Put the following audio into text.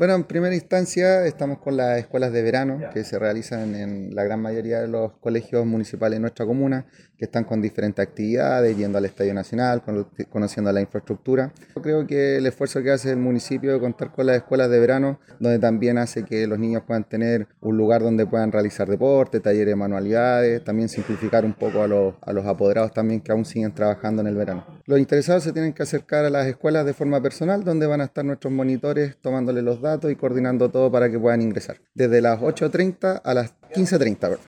Bueno, en primera instancia estamos con las escuelas de verano que se realizan en la gran mayoría de los colegios municipales de nuestra comuna, que están con diferentes actividades, yendo al Estadio Nacional, conociendo la infraestructura. Yo creo que el esfuerzo que hace el municipio de contar con las escuelas de verano, donde también hace que los niños puedan tener un lugar donde puedan realizar deporte, talleres de manualidades, también simplificar un poco a los apoderados también que aún siguen trabajando en el verano. Los interesados se tienen que acercar a las escuelas de forma personal, donde van a estar nuestros monitores tomándole los datos y coordinando todo para que puedan ingresar. Desde las 8:30 a las 15:30.